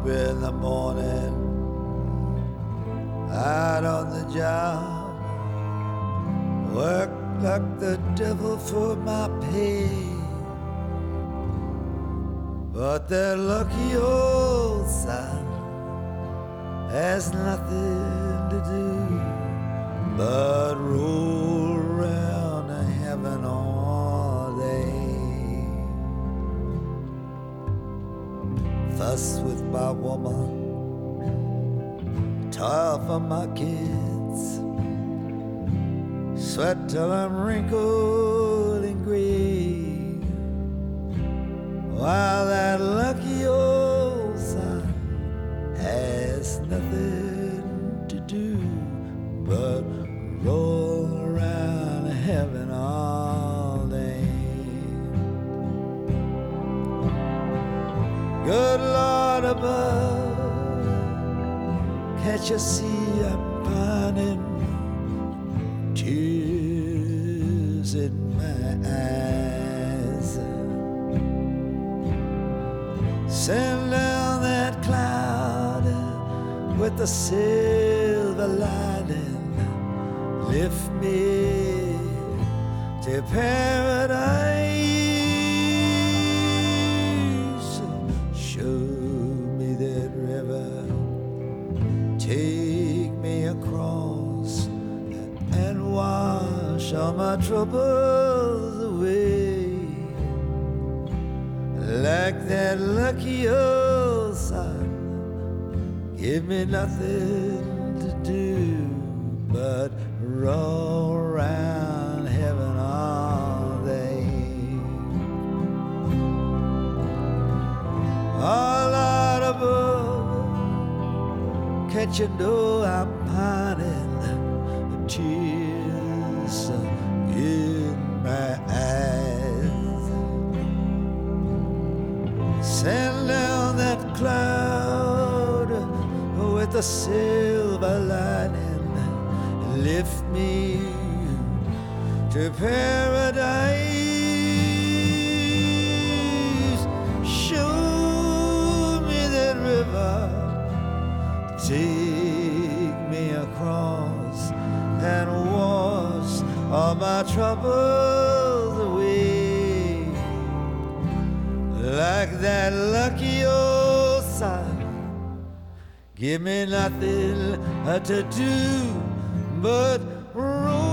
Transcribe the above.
in the morning, out on the job, work like the devil for my pay. But that lucky old son has nothing to do but roll around heaven all day. Fuss with my woman, toil for my kids, sweat till I'm wrinkled and gray, while that lucky old son has nothing to do but roll around heaven all day. Good Lord above, can't you see I'm finding tears in my eyes? Send down that cloud with the silver lining, lift me to paradise. Show me that river, take me across and wash all my troubles away. Like that lucky old son, give me nothing to do but roll around heaven all day. All out above, can't you know I'm pining, tears in my eyes? Send down that cloud with the silver lining, lift me to paradise. Show me that river, take me across and wash all my troubles away. Like that lucky old son, give me nothing to do but roll